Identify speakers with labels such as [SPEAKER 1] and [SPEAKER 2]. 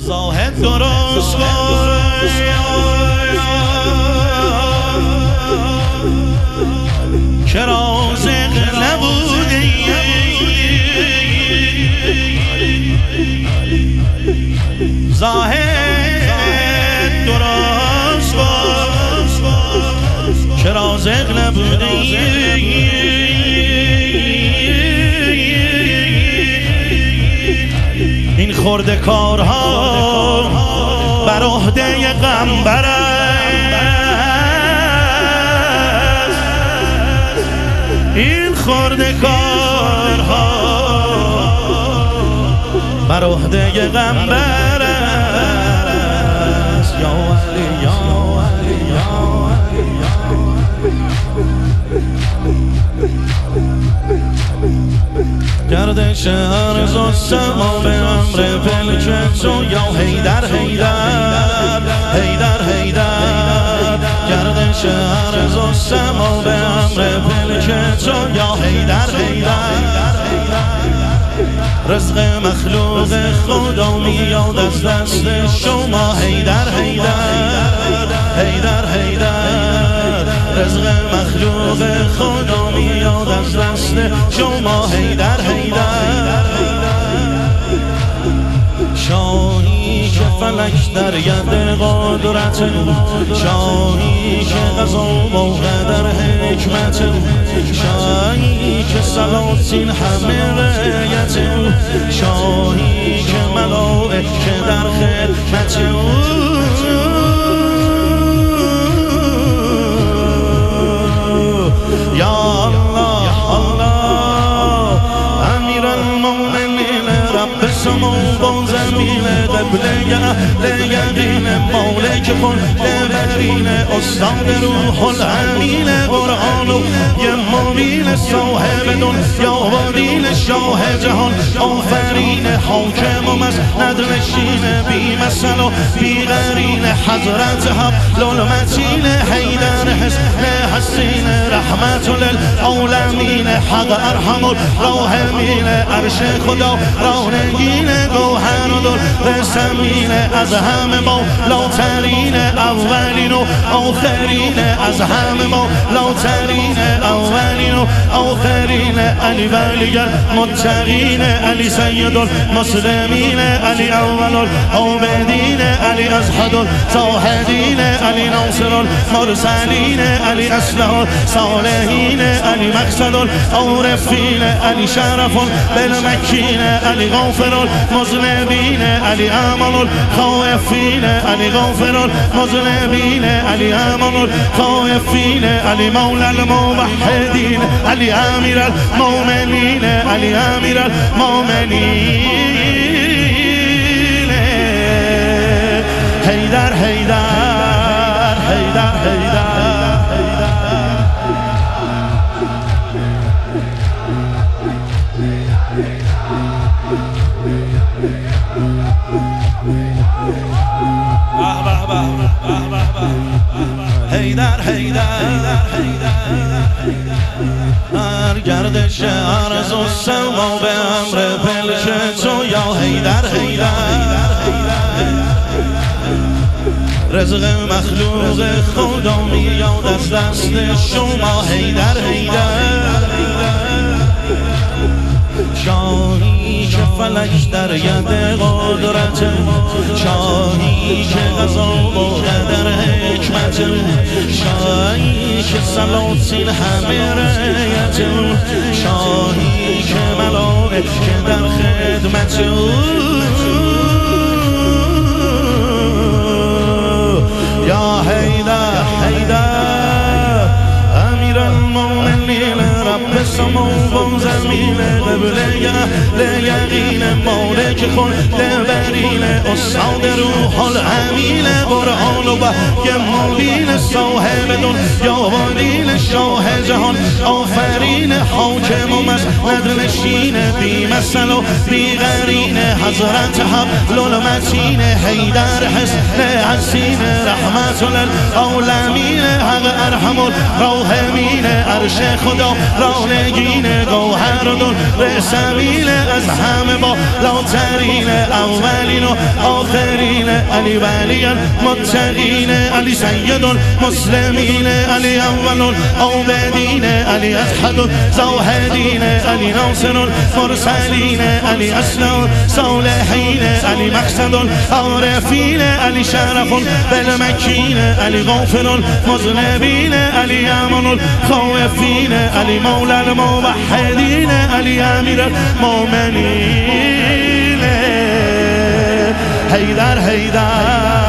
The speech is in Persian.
[SPEAKER 1] زاهد درست که رازق نبوده زاهد درست که رازق نبوده این خورده کارها بر عهده غمبر است این خورده کارها بر عهده غمبر است یا علی یا علی یا علی گردش عرض و سما به امر فلک تو یا حیدر حیدر حیدر حیدر گردش عرض و سما به امر فلک تو یا حیدر حیدر رزق مخلوق خدا میاد از دست شما حیدر حیدر حیدر حیدر رزق مخلوق خدا میاد از دست شما حیدر حیدر شاهی که فلک در ید قدرت شاهی که قضا و قدر حکمت شاهی که سلاطین همه رعیت شاهی که ملائکه در خدمت یا الله الله امیر المؤمنین رب سما و زمین قبله اهل یقین مالک کل برین استاد روح الامین قرآن و یه مبین صاحب دنیا و دین شاه جهان آفرین حاکم و مسند نشین بی مثل و بی قرین حضرت حبل المتین حیدر حسن حسین رحمت للعالمین حق ارحم الراحمین عرش خدا رانگین گوهر و در زمین از همه بالاترین اولین و آخرین از همه بالاترین اولین و آخرین علی ولی المتقین علی سید المسلمین علی اول العابدین علی ازهد الزاهدین علی ناصر المرسلین علی اصلح الصالحین علی مقصد العارفین علی شرف بالمکین علی غافر المذنبین علی امن الخائفین علی غافر المذنبین علی امن الخائفین علی مولا الموحدین علی امیر المؤمنین علی امیر المؤمنین حیدر حیدر حیدر حیدر حیدر حیدر هر گردش عرض و سما به امر فلک تو یا حیدر حیدر رزق مخلوق خدا میاد از دست شما حیدر حیدر شاهی که فلک در ید قدرت شاهی که قضا و قدر حکمت شاهی که سلاطین همه رعیت شاهی که ملائکه در خدمت یا حیدر حیدر امیر المؤمنین رب سما و زمین قبله اهل یقین مالک کل برین استاد روح الامین قرآن و یه مبین صاحب دنیا و دین شاه جهان آفرین حاکم و مسند نشین بی مثل و بی قرین حضرت حبل المتین حیدر حسن حسین رحمت للعالمین حق ارحم الراحمین عرش خدا رانگین گوهر و در زمین از همه بالاترین اولین و الآخرين علي ولي المتقين علي سيد المسلمين علي أول العابدين علي أحد الزاهدين علي ناصر المرسلين علي أسلم الصالحين علي مقصد العارفين علي شرف بالمكين علي غافر المذنبين علي أمن الخائفين علي مولى الموحدين علي أمير المؤمنين حیدر حیدر